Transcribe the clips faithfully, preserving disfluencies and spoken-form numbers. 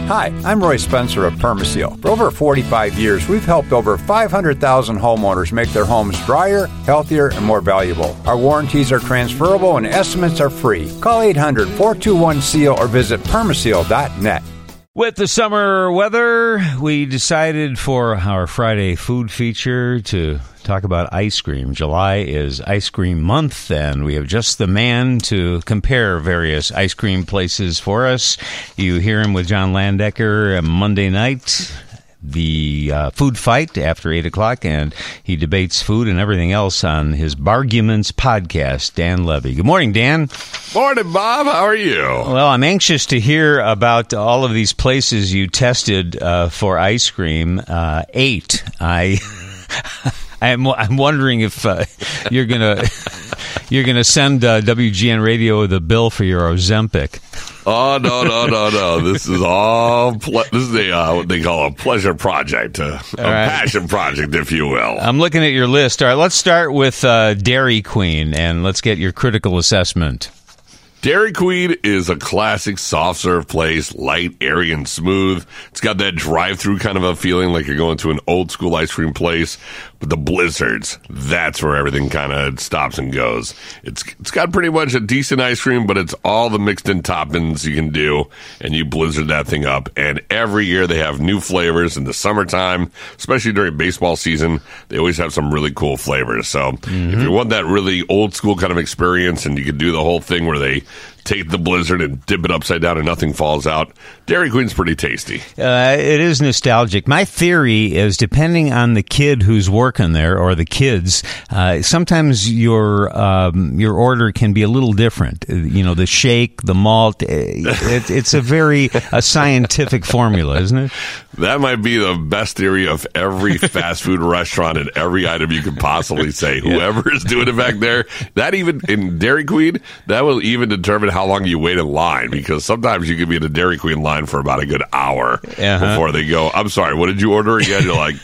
Hi, I'm Roy Spencer of Permaseal. For over forty-five years, we've helped over five hundred thousand homeowners make their homes drier, healthier, and more valuable. Our warranties are transferable and estimates are free. Call eight hundred, four two one, S E A L or visit permaseal dot net. With the summer weather, we decided for our Friday food feature to talk about ice cream. July is ice cream month, and we have just the man to compare various ice cream places for us. You hear him with John Landecker Monday night, the uh, food fight after eight o'clock, and he debates food and everything else on his Barguments podcast, Dan Levy. Good morning, Dan. Morning, Bob. How are you? Well, I'm anxious to hear about all of these places you tested uh, for ice cream. Uh, eight. I... I'm I'm wondering if uh, you're gonna you're gonna send uh, W G N Radio the bill for your Ozempic. Oh no no no no! This is all ple- this is a uh, what they call a pleasure project, uh, a right. passion project, if you will. I'm looking at your list. All right, let's start with uh, Dairy Queen, and let's get your critical assessment. Dairy Queen is a classic soft serve place, light, airy, and smooth. It's got that drive-through kind of a feeling like you're going to an old school ice cream place. But the blizzards, that's where everything kind of stops and goes. It's It's got pretty much a decent ice cream, but it's all the mixed-in toppings you can do, and you blizzard that thing up. And every year they have new flavors in the summertime, especially during baseball season. They always have some really cool flavors. So mm-hmm. if you want that really old-school kind of experience, and you can do the whole thing where they take the blizzard and dip it upside down and nothing falls out, Dairy Queen's pretty tasty. Uh, it is nostalgic. My theory is, depending on the kid who's working there or the kids, uh, sometimes your um, your order can be a little different. You know, the shake, the malt, it, it's a very a scientific formula, isn't it? That might be the best theory of every fast food restaurant and every item you could possibly say. Whoever is doing it back there, that even in Dairy Queen, that will even determine how long you wait in line, because sometimes you can be in a Dairy Queen line for about a good hour uh-huh. before they go, I'm sorry, what did you order again? You're like,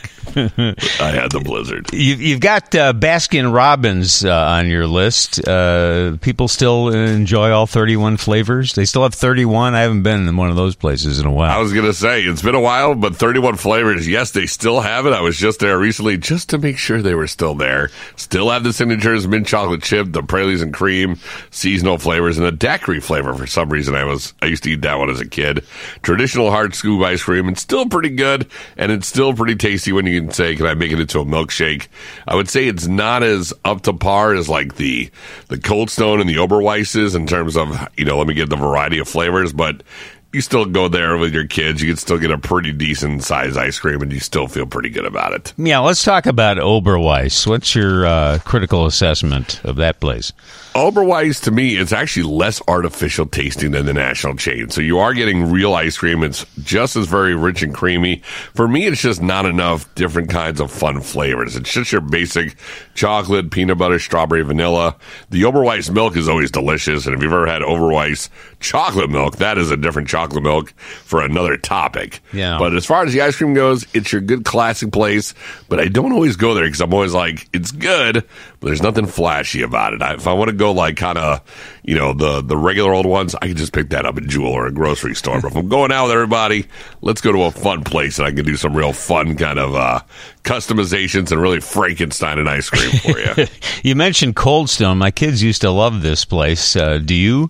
I had the blizzard. You've, you've got uh, Baskin Robbins uh, on your list. Uh, people still enjoy all thirty-one flavors. They still have thirty-one. I haven't been in one of those places in a while. I was going to say, it's been a while, but thirty-one flavors, yes, they still have it. I was just there recently just to make sure they were still there. Still have the signatures, mint chocolate chip, the Praline and cream, seasonal flavors, and the daiquiri flavor. For some reason, I was I used to eat that one as a kid. Traditional hard scoop ice cream. It's still pretty good, and it's still pretty tasty when you can say, can I make it into a milkshake? I would say it's not as up to par as like the the Cold Stone and the Oberweisses in terms of, you know, let me get the variety of flavors, but you still go there with your kids, you can still get a pretty decent size ice cream, and you still feel pretty good about it. Yeah, let's talk about Oberweis. What's your uh, critical assessment of that place? Oberweis, to me, it's actually less artificial tasting than the national chain. So you are getting real ice cream. It's just as very rich and creamy. For me, it's just not enough different kinds of fun flavors. It's just your basic chocolate, peanut butter, strawberry, vanilla. The Oberweis milk is always delicious. And if you've ever had Oberweis chocolate milk, that is a different chocolate milk for another topic. Yeah. But as far as the ice cream goes, it's your good classic place. But I don't always go there because I'm always like, it's good, but there's nothing flashy about it. I, if I want to go like kind of, you know, the, the regular old ones, I can just pick that up at Jewel or a grocery store. But if I'm going out with everybody, let's go to a fun place and I can do some real fun kind of uh, customizations and really Frankenstein an ice cream for you. You mentioned Cold Stone. My kids used to love this place. Uh, do you?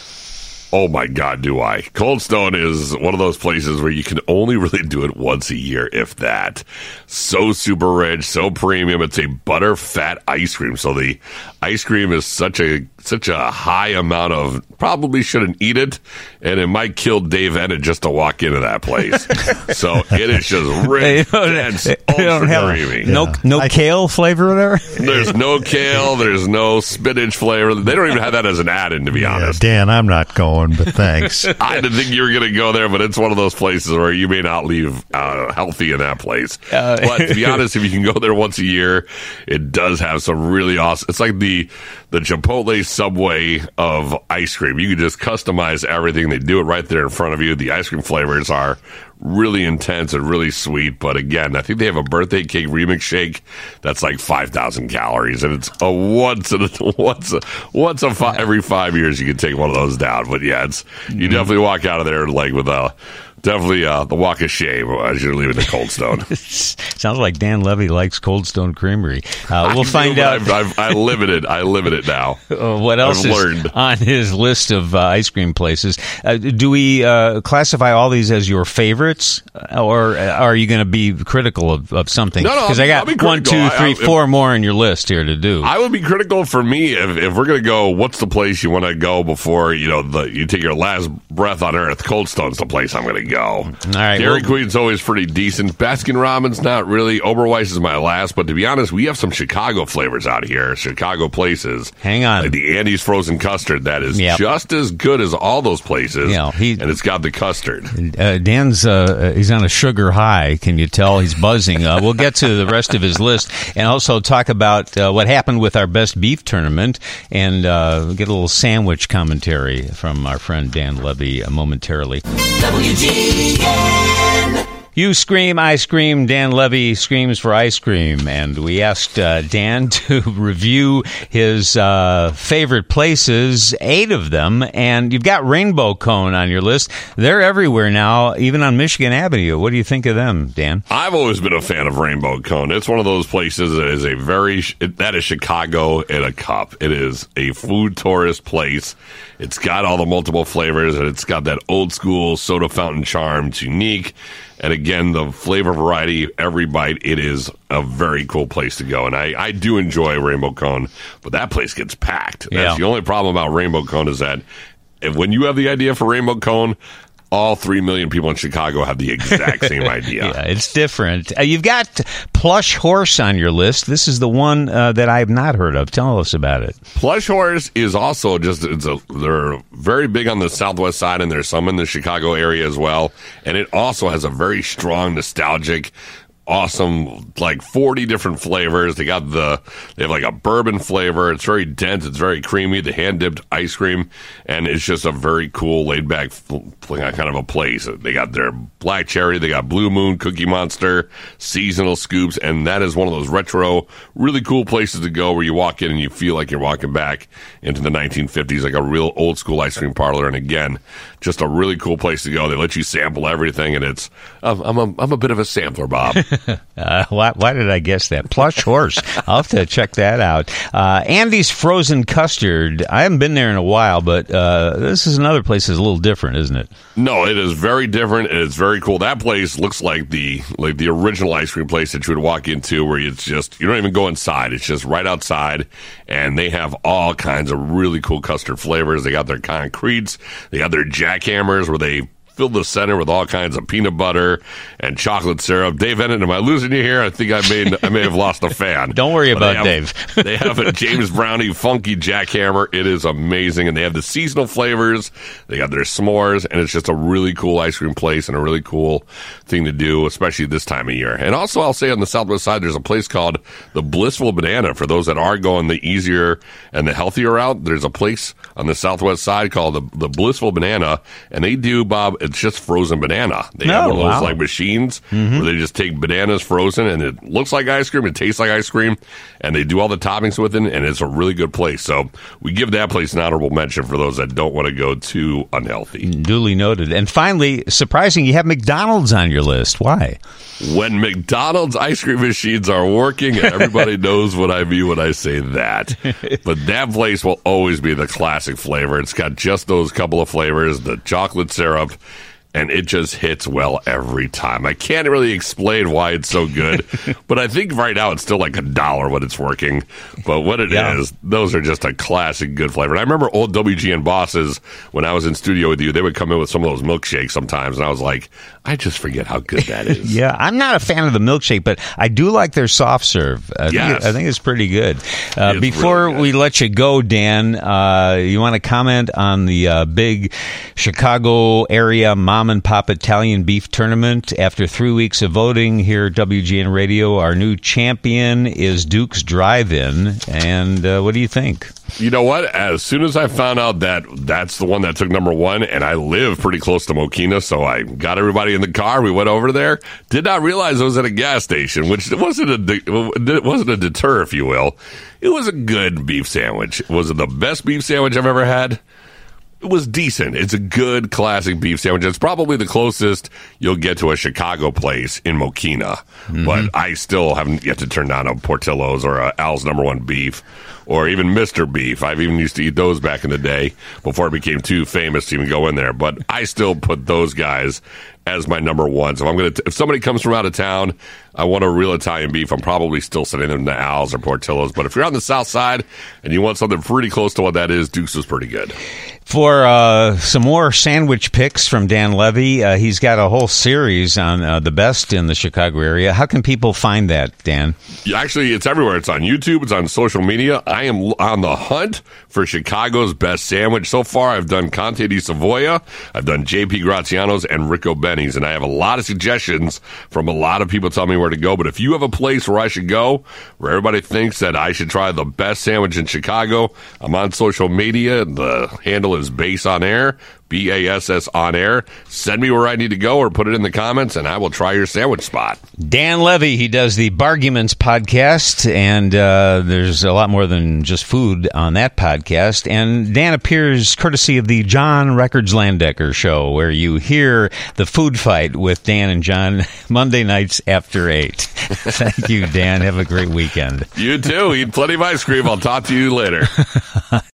Oh, my God, do I. Cold Stone is one of those places where you can only really do it once a year, if that. So super rich, so premium. It's a butter fat ice cream. So the ice cream is such a such a high amount of, probably shouldn't eat it, and it might kill Dave Ennett just to walk into that place. So it is just rich, dense, ultra creamy. No, yeah. no kale flavor there? There's no kale. There's no spinach flavor. They don't even have that as an add-in, to be yeah, honest. Dan, I'm not going, but thanks. I didn't think you were going to go there, but it's one of those places where you may not leave uh, healthy in that place. Uh, but to be honest, if you can go there once a year, it does have some really awesome. It's like the the Chipotle Subway of ice cream. You can just customize everything. They do it right there in front of you. The ice cream flavors are really intense and really sweet. But again, I think they have a birthday cake remix shake that's like five thousand calories, and it's a once a once a, once a fi- every five years you can take one of those down. But yeah, it's you mm-hmm. definitely walk out of there like with a definitely uh, the walk of shame as you're leaving the Cold Stone. Sounds like Dan Levy likes Cold Stone Creamery. Uh, we'll I find do, out. I've, I've, I live in it. I live in it now. Uh, what else I've is learned. on his list of uh, ice cream places? Uh, do we uh, classify all these as your favorites, or are you going to be critical of, of something? No, no, because I got I'll be one, two, critical. three, I- I- four more on your list here to do. I would be critical for me if, if we're going to go, what's the place you want to go before, you know, the, you take your last breath on earth? Cold Stone's the place I'm going to go. All right, Dairy well- Queen's always pretty decent. Baskin Robbins, not really. Oberweis is my last, but to be honest, we have some Chicago flavors out here, Chicago places. Hang on. Like the Andy's Frozen Custard, that is Yep. just as good as all those places, Yeah, he- and it's got the custard. Uh, Dan's uh, he's on a sugar high. Can you tell he's buzzing? Uh, we'll get to the rest of his list and also talk about uh, what happened with our best beef tournament and uh, get a little sandwich commentary from our friend Dan Levy uh, momentarily. W G N. You scream, I scream. Dan Levy screams for ice cream. And we asked uh, Dan to review his uh, favorite places, eight of them. And you've got Rainbow Cone on your list. They're everywhere now, even on Michigan Avenue. What do you think of them, Dan? I've always been a fan of Rainbow Cone. It's one of those places that is a very, that is Chicago in a cup. It is a food tourist place. It's got all the multiple flavors, and it's got that old school soda fountain charm. It's unique. And again, the flavor variety, every bite, it is a very cool place to go. And I, I do enjoy Rainbow Cone, but that place gets packed. That's Yeah. the only problem about Rainbow Cone is that if, when you have the idea for Rainbow Cone, all three million people in Chicago have the exact same idea. Yeah, it's different. Uh, you've got Plush Horse on your list. This is the one uh, that I have not heard of. Tell us about it. Plush Horse is also just, it's a, they're very big on the southwest side, and there's some in the Chicago area as well. And it also has a very strong, nostalgic, awesome, like forty different flavors. They got the, they have like a bourbon flavor. It's very dense. It's very creamy. The hand dipped ice cream. And it's just a very cool, laid back kind of a place. They got their black cherry. They got Blue Moon, Cookie Monster, seasonal scoops. And that is one of those retro, really cool places to go where you walk in and you feel like you're walking back into the nineteen fifties, like a real old school ice cream parlor. And again, just a really cool place to go. They let you sample everything. And it's, I'm, I'm, a, I'm a bit of a sampler, Bob. Uh, why, why did I guess that? Plush Horse. I'll have to check that out. Uh, Andy's Frozen Custard. I haven't been there in a while, but uh, this is another place that's a little different, isn't it? No, it is very different, and it's very cool. That place looks like the like the original ice cream place that you would walk into, where it's just, you don't even go inside. It's just right outside, and they have all kinds of really cool custard flavors. They got their concretes. They got their jackhammers, where they fill the center with all kinds of peanut butter and chocolate syrup. Dave Ennett, am I losing you here? I think I may I may have lost a fan. Don't worry But about they have, Dave. They have a James Brownie funky jackhammer. It is amazing, and they have the seasonal flavors. They got their s'mores, and it's just a really cool ice cream place and a really cool thing to do, especially this time of year. And also, I'll say on the southwest side, there's a place called the Blissful Banana. For those that are going the easier and the healthier route, there's a place on the southwest side called the, the Blissful Banana, and they do, Bob, it's just frozen banana. They have Oh, one of those wow. like machines where they just take bananas frozen, and it looks like ice cream, it tastes like ice cream, and they do all the toppings with it, and it's a really good place. So we give that place an honorable mention for those that don't want to go too unhealthy. Duly noted. And finally, surprising, you have McDonald's on your list. Why? When McDonald's ice cream machines are working, and everybody knows what I mean when I say that. But that place will always be the classic flavor. It's got just those couple of flavors, the chocolate syrup, and it just hits well every time. I can't really explain why it's so good, but I think right now it's still like a dollar when it's working. But what it Yeah. is, those are just a classic good flavor. And I remember old W G N bosses, when I was in studio with you, they would come in with some of those milkshakes sometimes, and I was like, I just forget how good that is. Yeah, I'm not a fan of the milkshake, but I do like their soft serve. I, Yes. think, I think it's pretty good. Uh, It's before really good. we let you go, Dan, uh, you want to comment on the uh, big Chicago area mom and pop Italian beef tournament? After three weeks of voting here at W G N Radio, our new champion is Duke's Drive-In. And uh, what do you think? You know what? As soon as I found out that that's the one that took number one, and I live pretty close to Mokina, so I got everybody in the car. We went over there. Did not realize it was at a gas station, which wasn't a de- it wasn't a deter, if you will. It was a good beef sandwich. Was it the best beef sandwich I've ever had? It was decent. It's a good classic beef sandwich. It's probably the closest you'll get to a Chicago place in Mokina. Mm-hmm. But I still haven't yet to turn down a Portillo's or a Al's Number One Beef or even Mister Beef. I've even used to eat those back in the day before it became too famous to even go in there. But I still put those guys as my number one. So if I'm gonna, t- if somebody comes from out of town, I want a real Italian beef, I'm probably still sending them to Al's or Portillo's. But if you're on the south side and you want something pretty close to what that is, Duke's is pretty good. For uh, some more sandwich picks from Dan Levy, uh, he's got a whole series on uh, the best in the Chicago area. How can people find that, Dan? Yeah, actually, it's everywhere. It's on YouTube. It's on social media. I am on the hunt for Chicago's best sandwich. So far, I've done Conte di Savoia, I've done J P Graziano's, and Ricco Benny's, and I have a lot of suggestions from a lot of people telling me where to go. But if you have a place where I should go, where everybody thinks that I should try the best sandwich in Chicago, I'm on social media. The handle is Base on Air, B A S S on Air. Send me where I need to go or put it in the comments, and I will try your sandwich spot. Dan Levy, he does the Barguments podcast, and uh, there's a lot more than just food on that podcast. And Dan appears courtesy of the John Records Landecker show, where you hear the food fight with Dan and John Monday nights after eight. Thank you, Dan. Have a great weekend. You too. Eat plenty of ice cream. I'll talk to you later.